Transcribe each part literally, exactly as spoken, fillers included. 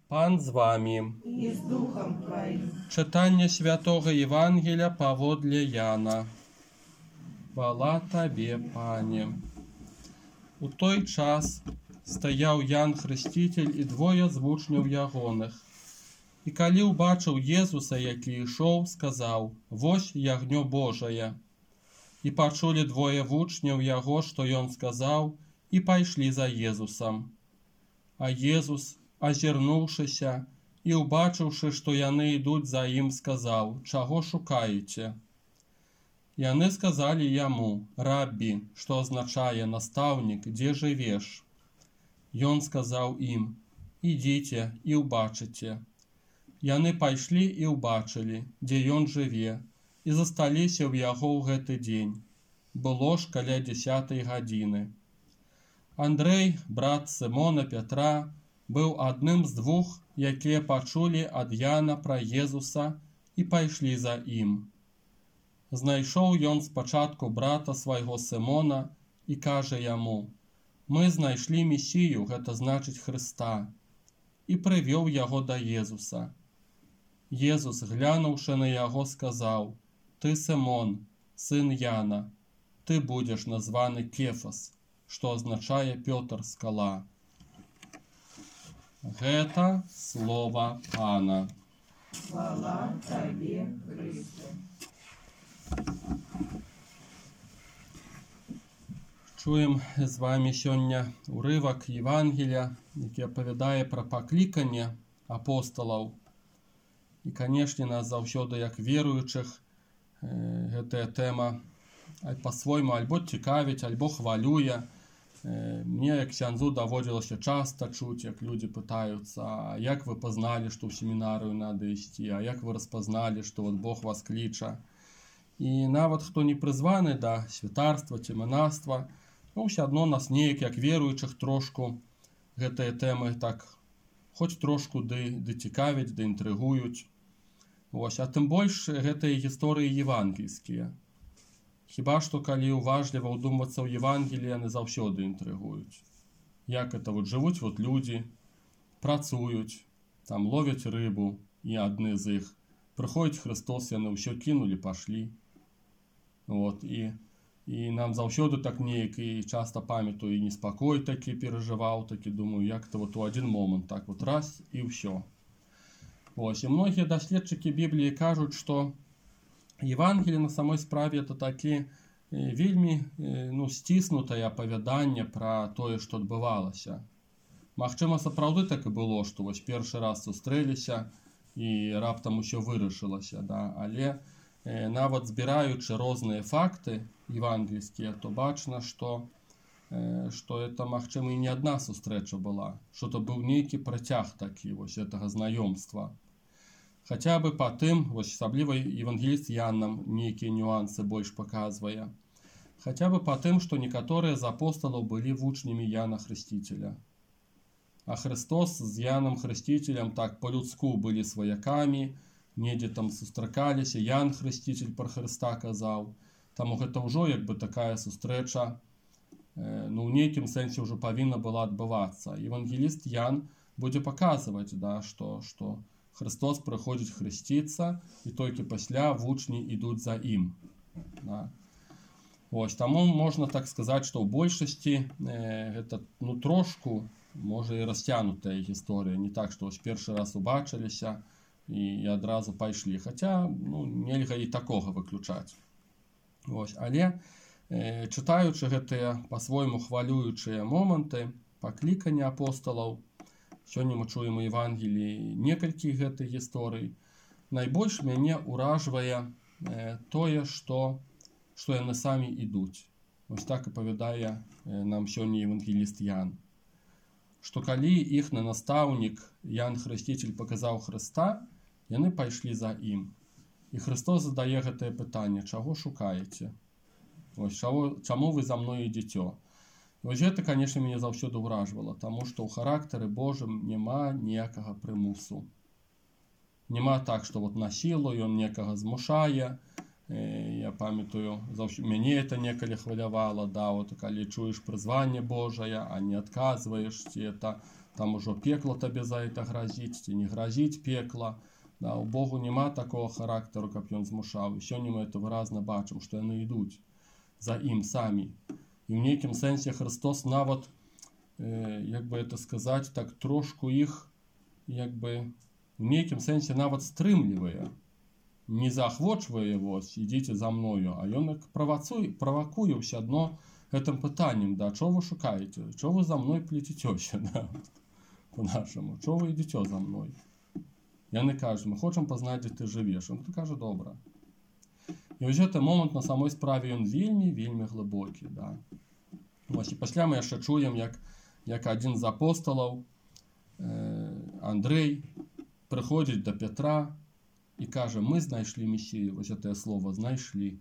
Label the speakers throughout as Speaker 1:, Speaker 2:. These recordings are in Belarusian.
Speaker 1: Пан з вами.
Speaker 2: И с Духом Твоим.
Speaker 1: Читання Святого Євангелія паводле Яна. Хвала Табе, Пане. У той час стаяў Ян Хрысціцель і двое з вучняў ягоных. І калі ўбачыў Езуса, які ішоў, сказаў: «Вось ягнё Божае». І пачулі двое вучняў яго, што ён сказаў, і пайшлі за Езусам. А Езус, азірнуўшыся і ўбачыўшы, што яны ідуць за ім, сказаў: «Чаго шукаеце?» Яны сказалі яму: «Раббі», што азначае «настаўнік, дзе жывеш?» Ён сказаў ім: «Ідзіце і ўбачыце». Яны пайшлі і ўбачылі, дзе ён жыве, і засталіся ў яго ў гэты дзень. Было ж каля дзесятай гадзіны. Андрэй, брат Сымона Пятра, быў адным з двух, якія пачулі ад Яна пра Езуса і пайшлі за ім. Знайшоў ён спачатку брата свайго Сымона і кажа яму: «Мы знайшлі Месію, гэта значыць Хрыста», і прывёў яго да Езуса. Езус, глянуўшы на яго, сказаў: «Ты Сымон, сын Яна, ты будзеш названы Кефас», што азначае Пётр, скала. Гэта слова Пана.
Speaker 2: Хвала Табе, Христе.
Speaker 1: Чуем з вами сёння урывак Євангелія, які апавядае пра пакліканне апосталаў. І, канешне, нас заўсёды, як веруючых, гэтая тэма па-свойму альбо цікавіць, альбо хвалюе. Мне, як ксяндзу, даводзілася часта чуць, як людзі пытаюцца: «А як вы пазналі, што ў семінарыю надо ісці? А як вы распазналі, што вот Бог вас кліча?» І нават хто не прызваны да святарства ці манаства, ну, ўсё адно нас неяк, як веруючых, трошку гэтыя тэмы так хоць трошку ды, ды цікавяць, ды інтрыгуюць. Вось, а тым больш гэтыя гісторыі евангельскія. Хіба што калі уважліва ўдумвацца ў Евангеліі, яны заўсёды інтрыгуюць. Як это вот жывуць вот людзі, працуюць, там ловяць рыбу, і адны з іх. Прыходзіць Хрыстос, яны ўсё кінулі, пашлі. Вот, і, і нам заўсёды так неяк, і часта памятаю, і неспакой такі перажываў, такі думаю, як то вот у адзін момант так вот раз і ўсё. Вось, і многія даследчыкі Бібліі кажуць, што Евангелие на самой справе это такі вельмі ну, сціснутае апавяданне пра тое, што адбывалася. Магчыма, сапраўды так і было, што вось першы раз сустрэліся і раптам усё вырашылася, да? Але э, нават збіраючы розныя факты евангельскія, то бачна, што, э, што это, магчыма, і не адна сустрэча была, што то быў нейкі працяг такі вось гэтага знаёмства. Хаця бы па тым, вось асабліва евангеліст Ян нам нейкія нюансы больш паказвае. Хаця бы па тым, што некаторыя з апосталаў былі вучнямі Яна Хрысціцеля. А Христос з Яном Хрысціцелем так по-людску былі сваякамі, недзе там сустракаліся, Ян Хрысціцель пра Хрыста казаў. Таму гэта ўжо як бы такая сустрэча, э, ну, ў нейкім сэнсе ўжо павінна была адбывацца. Евангеліст Ян будзе паказваць, да, што, што Христос прыходзіць хрысціцца, і толькі пасля вучні ідуць за ім. Да. Ось, таму можна так сказаць, што ў большасці э, гэта ну, трошку, можа, і расцянутая гісторыя. Не так, што ось першы раз убачыліся і, і адразу пайшлі. Хаця ну, нельга і такога выключаць. Ось, але э, чытаючы гэтыя па-свойму хвалюючыя моманты паклікання апосталаў, сёння мы чуем у Евангеліі некалькі гэтых гісторый. Найбольш мяне ўражвае э, тое, што, што яны самі ідуць. Ось так апавядае э, нам сёння евангеліст Ян. Што калі іхны настаўнік Ян Хрысціцель паказаў Хрыста, яны пайшлі за ім. І Христос задае гэтае пытанне: «Чаго шукаеце? Ось, чаго, чаму вы за мной ідзіце?» Вось гэта, канешне, мяне заўсёды ўражвала, таму што ў характары Божым няма ніякага прымусу. Няма так, што вот на сілу ён некага змушае, Я памятаю, мяне это некалі хвалявала, да, вот калі чуеш прызванне Божае, а не адказваеш, ці это там ужо пекла табе за это гразіць, ці не гразіць пекла. Да, у Богу няма такого характару, каб ён змушаў. І сёння мы это выразна бачым, што яны ідуць за ім самі. І ў нейкім сэнсе Христос нават, э, як бы это сказаць, так трошку іх, як бы, у нейкім сэнсе нават стрымлівае. Не заахвочвае, вось, ідзіце за мною, а ён як правацуе, правакуе ўсё адно гэтым пытаннем, да, чого вы шукаеце, чого вы за мной плеціцёся, да, по-нашаму, чого вы ідзіце за мной. Яны кажуць, мы хочам пазнаць, дзе ты жывеш. Ён кажа, добра. І вось гэты момант на самой справе ён вельмі, вельмі глыбокі, да. Вось, і пасля мы яшчэ чуем, як, як адзін з апосталаў, э, Андрэй, прыходзіць да Петра, і кажа, мы знайшлі Месію, вось гэтае слово знайшлі.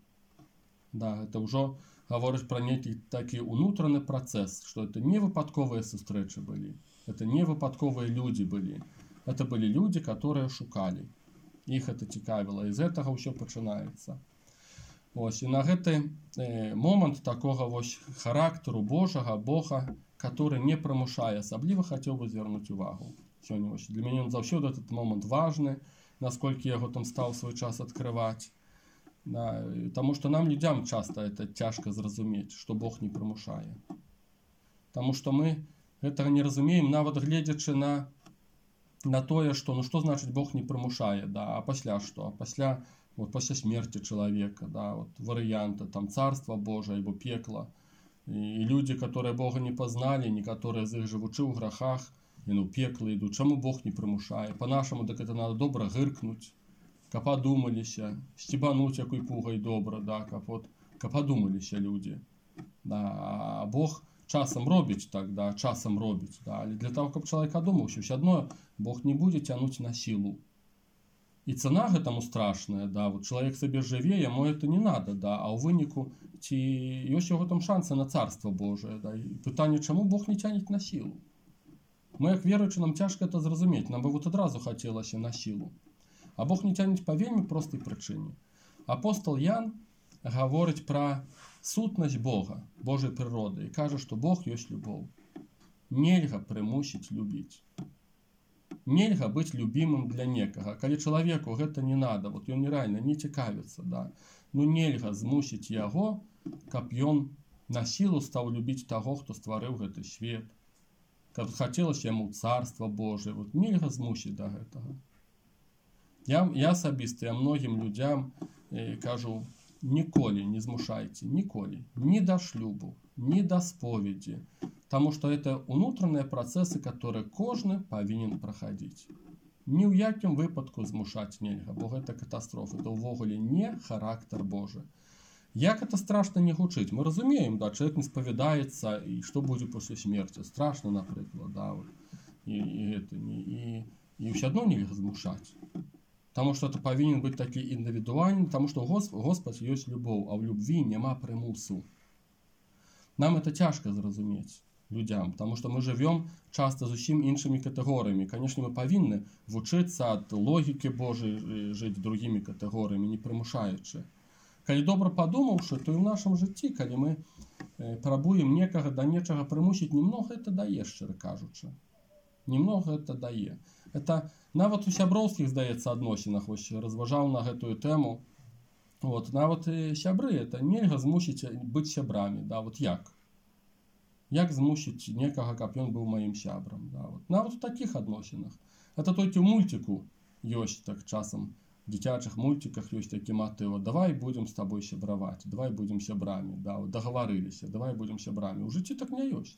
Speaker 1: Да, гэта ўжо гаворыць пра нейкі такі ўнутраны працэс, што это не выпадковыя сустрэчы былі, это не выпадковыя людзі былі, это былі людзі, которые шукалі. Іх это цікавіла, і з гэтага ўсё пачынаецца. Ось, і на гэты э, момант такога вось характару Божага, Бога, который не прымушае, асабліва хацеў бы звярнуць увагу. Сёння вось, для мяне заўсёды этот момант важны, насколько я его там стал свой час открывать. Да, потому что нам, людям, часто это тяжко зразуметь, что Бог не примушает. Потому что мы этого не разумеем, нават гледзячы на, на тое, что, ну что значит Бог не примушает, да, а пасля что? А пасля, вот после смерти человека, да, вот варианты, там, Царство Божие, альбо пекло. И, и люди, которые Бога не познали, некоторые из их живучи в грахах, яны ў пеклы ідуць, чаму Бог не прымушае? Па-нашаму, так это надо добра гыркнуць, каб адумаліся, сцібануць якой пугай добра, да, каб, вот, каб адумаліся людзі. Да, а Бог часам робіць так, да, часам робіць, да, але для того, каб чалавек адумаўся, ўсё адно Бог не будзе цянуць на сілу. І цана гэтаму страшная, да, вот чалавек сабе жыве, яму это не надо, да, а ў выніку ці ёсць яго там шансы на Царство Божие, да, і пытанне, чаму Бог не цяніць на сілу? Мы, як веруючы, нам цяжка это зразумець, нам бы вот адразу хацелася на сілу. А Бог не цяніць па вельмі простай прычыне. Апостол Ян гаворыць пра сутнасць Бога, Божай прыроды, і кажа, што Бог ёсць любоў. Нельга прымусіць любіць. Нельга быць любімым для некага. Калі чалавеку гэта не надо, вот ён нереальна не цікавіцца, да, ну нельга змусіць яго, каб ён на сілу стаў любіць таго, хто стварыў гэты свет. Каб хацелася яму Царства Божие, вот нельга змусіць да гэтага. Я, я асабіста, я многім людзям э, кажу, ніколі не змушайце, ніколі, ні да шлюбу, ні да споведзі, таму што это унутраныя працэсы, которые кожны павінен праходзіць. Ні ў якім выпадку змушаць нельга, бо гэта катастрофа, это ўвогуле не характар Божы. Як это страшно не гучыць? Мы разумеем, да, человек не споведается, и что будет после смерти. Страшно, например, да, вот. И, и это не, и, и все одно нельзя змушать. Потому что это повинен быть таки индивидуальным, потому что Господь, Господь есть любовь, а в любви нема примусу. Нам это тяжко зразуметь, людям, потому что мы живем часто зусім іншими категориями. Конечно, мы повинны вучиться от логики Божией жить другими категориями, не примушаючи. Калі добра падумаўшы, то і ў нашым жыцці, калі мы э, прабуем некага да нечага прымусіць, немного это дае, шчыра кажучы. Немного это дае. Это нават у сяброўскіх, здаецца, адносінах, вось разважаў на гэтую тэму. Вот, нават і сябры, это нельга змусіць быць сябрамі, да, вот як? Як змусіць некага, каб ён быў маім сябрам, да, вот. Нават у такіх адносінах. Это толькі ў мультику ёсць так часам. В дзіцячых мультиках ёсць такі матыў, давай будем с тобой сябраваць, давай будем сябрамі, да, дагаварыліся, давай будем сябрамі. У жыцці так не ёсць.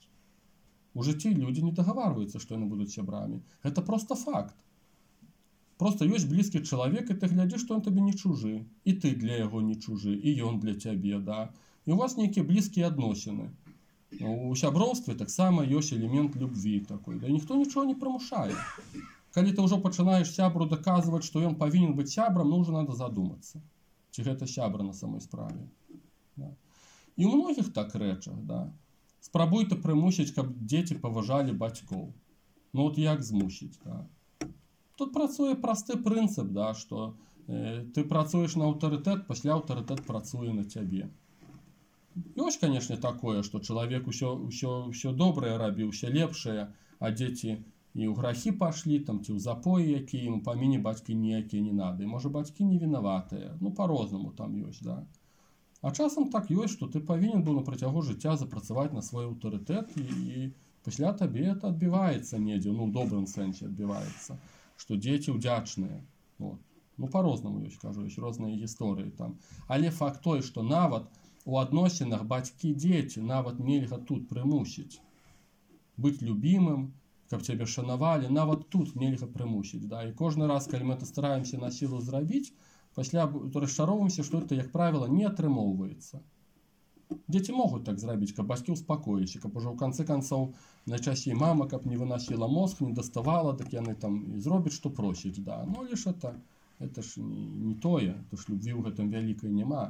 Speaker 1: У жыцці людзі не дагаварваюцца, што яны будуць сябрамі. Гэта просто факт. Просто ёсць блізкі чалавек, і ты глядзіш, што ён табе не чужы, і ты для яго не чужы, і ён для цябе, да. І у вас нейкія блізкія адносіны. У сяброўстве таксама ёсць элемент любві такой, да, ніхто нічого не прымушае. Калі ты ўжо пачынаеш сябру даказваць, што ён павінен быць сябрам, ну, ўжо надо задумацца, ці гэта сябра на самой справе. Да. І ў многіх так рэчах, да. Спрабуй ты прымусіць, каб дзеці паважалі бацькоў. Ну, от як змусіць, да. Тут працуе просты прынцып, да, што ты працуеш на аўтарытэт, пасля аўтарытэт працуе на цябе. Ёсць, канешне, такое, што чалавек усё, усё, усё добрае рабіў, усё лепшае, а дзеці і ў грахі пашлі, там, ці ў запоі, якія ім паміне бацькі ніякія не надо. І, можа, бацькі не вінаватыя. Ну, па-рознаму там ёсць, да. А часам так ёсць, што ты павінен быў на працягу жыцця запрацаваць на свой аўтарытэт, і, і пасля табе это адбіваецца недзе, ну, ў добрым сэнсе адбіваецца, што дзеці ўдзячныя. Вот. Ну, па-рознаму ёсць, кажу, ёсць розныя гісторыі там. Але факт той, што нават у адносінах бацькі-дзеці нават нельга тут прымусіць быць любімым, каб цябе шанавалі, нават тут нельга прымусіць. Да? І кожны раз, калі мы это стараемся на сілу зрабіць, пасля расчароўваемся, што это, як правіла, не атрымоўваецца. Дзеці могуць так зрабіць, каб бацькі ўспакоіліся, каб ужо ў канцы канцоў найчасцей мама, каб не выносіла мозг, не даставала, так яны там і зробяць, што просяць. Да? Ну, але ж это, это ж не, не тое, то ж любві ў гэтым вялікай няма.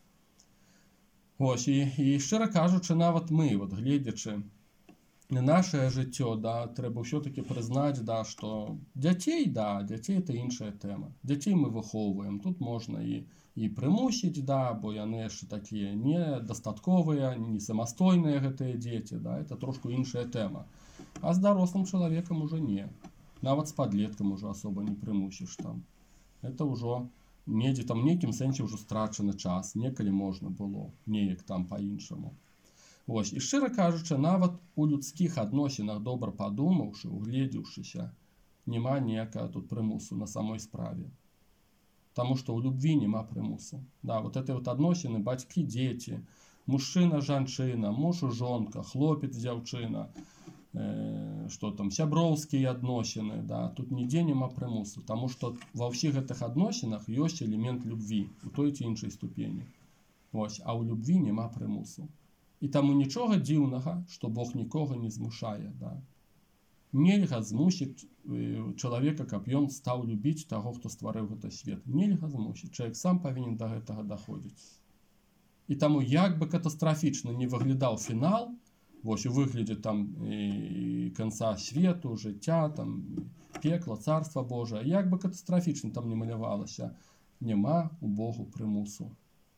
Speaker 1: Ось, і, і шчыра кажучы, нават мы, вот, гледзячы на нашае жыццё, да, трэба ўсё-такі прызнаць, да, што дзяцей, да, дзяцей это іншая тэма. Дзяцей мы выхоўваем, тут можна і, і прымусіць, да, бо яны яшчэ такія недастатковыя, не самастойныя гэтыя дзеці, да, это трошку іншая тэма. А з дарослым чалавекам ужо не. Нават з падлеткам ужо асоба не прымусіш там. Это ўжо недзе там нейкім сэнсе ўжо страчаны час, некалі можна было, неяк там па-іншаму. Вось, і шчыра кажучы, нават у людскіх адносінах, добра падумаўшы, угледзеўшыся, няма ніякага тут прымусу на самой справе. Таму што ў любві няма прымусу. Да, вот это вот адносіны бацькі-дзеці, мужчына-жанчына, муж-жонка, хлопец-дзяўчына, э, што там, сяброўскія адносіны, да, тут нідзе няма прымусу, таму што ва ўсіх гэтых адносінах ёсць элемент любві у той ці іншай ступені. Вось, а ў любві няма прымусу. І таму нічога дзіўнага, што Бог нікога не змушае. Да. Нельга змусіць чалавека, каб ён стаў любіць таго, хто стварыў гэты свет. Нельга змусіць. Чалавек сам павінен да гэтага даходзіць. І таму, як бы катастрафічна не выглядаў фінал, вось у выглядзе там і канца свету, жыцця, там пекла, царства Божае, як бы катастрафічна там не малявалася, няма у Богу прымусу.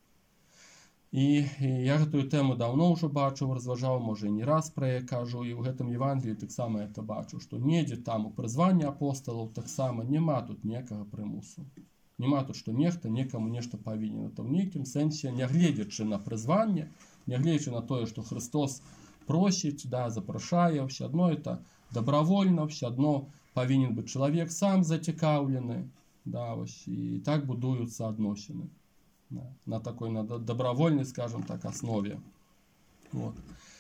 Speaker 1: І, і я гэтую тэму даўно ўжо бачыў, разважаў, можа, і не раз пра яе кажу, і ў гэтым Евангеліі таксама это бачу, што недзе там у прызванні апосталаў таксама няма тут ніякага прымусу. Няма тут, што нехта некаму нешта павінен. То ў нейкім сэнсе, нягледзячы на прызванне, нягледзячы на тое, што Христос просіць, да, запрашае, ўсё адно это добравольна, ўсё адно павінен быць чалавек сам зацікаўлены, да, ось, і так будуюцца адносіны. На такой на добровольной, скажем так, основе. Вот.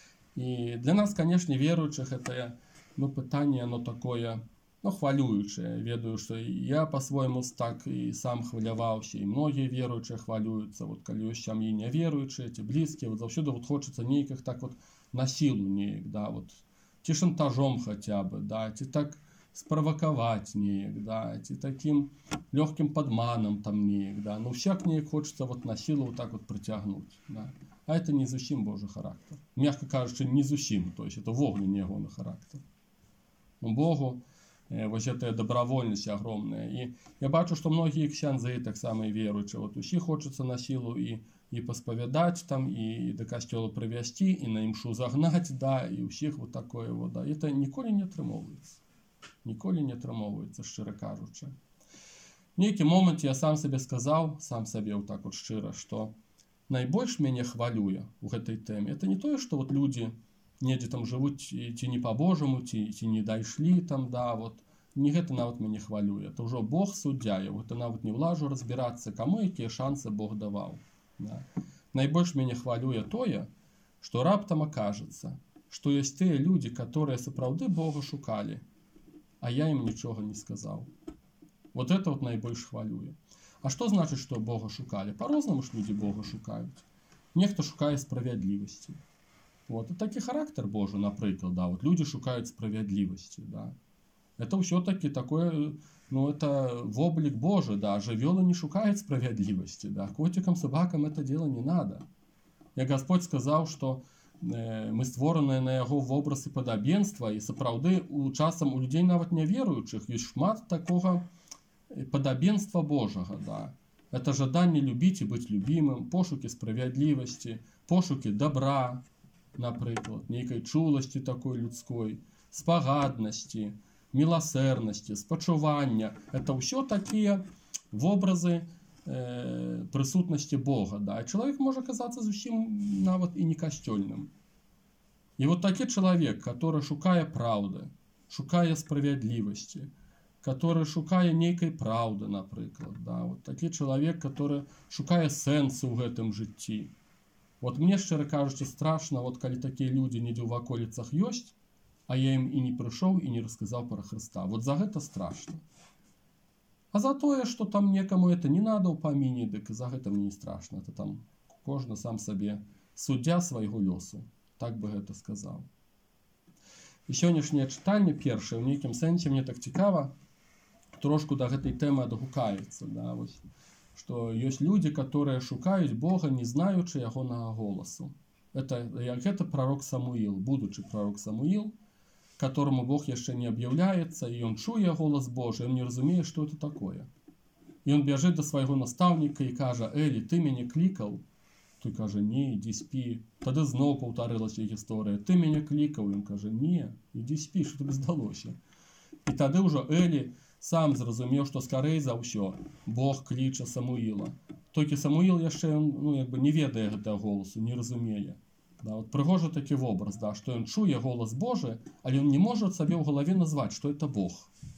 Speaker 1: И для нас, конечно, верующих, это ну, пытание, оно такое, ну, хвалюючее. Ведаю, что я по-своему так и сам хваляваўся, и многие верующие хвалюются. Вот, коли есть семьи неверующие, эти близкие, вот завсёды вот хочется нейких так вот на силу нейк, да, вот, ці шантажом хотя бы, да, ці так спровоковать неяк, да, ці таким легким подманом там неяк, да, ну всяк неяк хочется вот на силу вот так вот притягнуть, да, а это не зусім Божий характер, мягко кажучи, не зусім, то есть это вогне не ягоны характер. У Богу э, вот эта добровольность огромная, и я бачу, что многие ксяндзы так само и верующие, вот усіх хочется на силу и и посповедать там, и до костела привести, и на имшу загнать, да, и у всех вот такое вот, да, это ніколі не атрымоўваецца. Ніколі не атрымоўваецца, шчыра кажучы. В нейкі момант я сам сабе сказаў, сам сабе вот так вот шчыра, што найбольш мяне хвалюе у гэтай тэме. Это не тое, што вот людзі недзе там жывуць ці не па-божаму, ці, ці не дайшлі там, да, вот. Не гэта нават мяне хвалюе. Это ўжо Бог суддзя, это нават не ўлажу разбірацца, каму якія шансы Бог даваў. Да. Найбольш мяне хвалюе тое, што раптам акажацца, што ёсць тыя людзі, которые сапраўды Бога шукалі, а я им нічога не сказал. Вот это вот найбольш хвалюе. А что значит, что Бога шукали? По-рознаму ж люди Бога шукают. Нехто шукае справядлівасці. Вот. И такі характер Божий, напрыклад, да, вот люди шукают справядлівасці, да. Это все-таки такое, ну, это воблик Божий, да, жывёлы не шукают справядлівасці, да, котикам, собакам это дело не надо. Я Господь сказал, что мы створаныя на яго вобраз і падабенства, і сапраўды у часам у людзей нават няверуючых ёсць шмат такога падабенства Божага, да. Это жаданне любіць і быць любімым, пошукі справядлівасці, пошукі добра, напрыклад, нейкай чуласці такой людской, спагаднасці, міласэрнасці, спачування. Это ўсё такія вобразы э, прысутнасці Бога, да. І чалавек можа казацца зусім нават і не касцёльным. І вот такі чалавек, который шукае праўды, шукае справядлівасці, который шукае нейкай праўды, напрыклад, да, вот такі чалавек, который шукае сэнсу ў гэтым жыцці. Вот мне, шчыра кажучы, страшна, вот калі такія людзі недзе ў ваколіцах ёсць, а я ім і не прыйшоў і не расказаў пра Хрыста. Вот за гэта страшна. А за тое, што там некаму это не надо ў паміне, дык за гэта мне не страшна. Это там кожны сам сабе суддзя свайго лёсу. Так бы гэта сказаў. І сённяшняе чытанне першае, ў нейкім сэнсе мне так цікава, трошку да гэтай тэмы адгукаецца, да, вось, што ёсць людзі, которые шукаюць Бога, не знаючы ягонага голасу. Это, як гэта пророк Самуіл, будучы пророк Самуіл, которому Бог яшчэ не аб'яўляецца, і ён чуе голас Божий, ён не разумее, што это такое. І ён бяжыць да свайго настаўніка і кажа: «Элі, ты мяне клікаў?» Той кажа: «Не, ідзі спі». Тады зноў паўтарылася гісторыя: «Ты мяне клікаў?» Ён кажа: «Не, ідзі спі, што табе здалося». І тады ўжо Элі сам зразумеў, што скарэй за ўсё Бог кліча Самуіла. Толькі Самуіл яшчэ, ну, як бы не ведае гэтага голасу, не разумее. Да, вот прыгожа такі вобраз, да, што ён чуе голас Божы, але ён не можа сабе ў галаве назваць, што это Бог.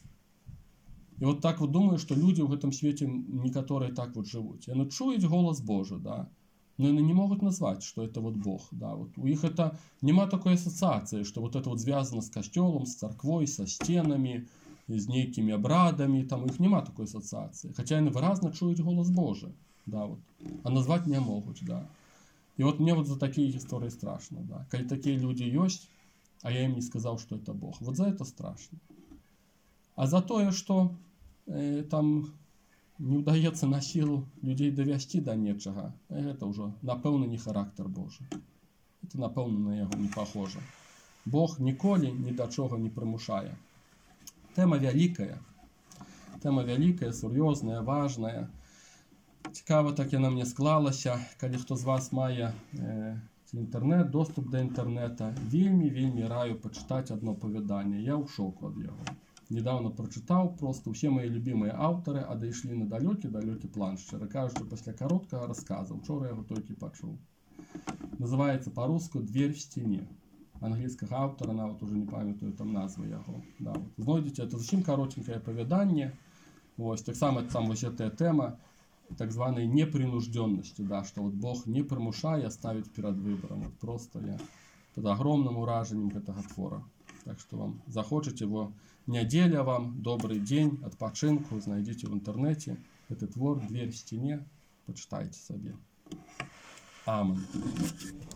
Speaker 1: І вот так вот думаю, што людзі ў гэтым свеце некаторыя так вот жывуць. Яны чуюць голас Божы, да, но яны не могуць назваць, што это вот Бог. Да, вот у іх это няма такой асацыяцыі, што вот это вот звязана з касцёлам, з царквой, са сценамі, з нейкімі абрадамі, там у іх няма такой асацыяцыі. Хаця яны выразна чуюць голас Божы, да, вот, а назваць не могуць, да. І вот мне вот за такія гісторыі страшна, да. Калі такія людзі ёсць, а я ім не сказаў, што это Бог. Вот за это страшна. А за тое, што э, там не ўдаецца на сілу людзей давясці да нечага, гэта ўжо, напэўна, не характар Божы. Это, напэўна, на яго не пахожа. Бог ніколі ні да чога не прымушае. Тэма вялікая. Тэма вялікая, сур'ёзная, важная. Цікава, так яна мне склалася. Калі хто з вас мае э, інтэрнэт, доступ да інтэрнэта, вельмі-вельмі раю пачытаць адно апавяданне. Я ў шоку ад яго. Недавно прочитаў, просто ўсе мои любимыя аўтары адышлі на далёкі-далёкі план, шчыра кажучы, пасля кароткага расказа. Учора яго толькі пачуў. Называецца па-руску «Дверь в стене». Англійскага аўтара, нават уже не памятаю там назвы яго. Да, вот. Знойдзеце, это зусім каротенькае апавяданне. Вось, таксама там вось гэтая тэма так званой непринужденности, да, что вот Бог не прымушае ставіць перад выбором. Вот просто я под огромным уражением гэтага твора. Так что вам захочете его, неделя вам, добрый день, отпочинку, знайдите в интернете этот твор «Дверь в стене», почитайте себе. Аминь.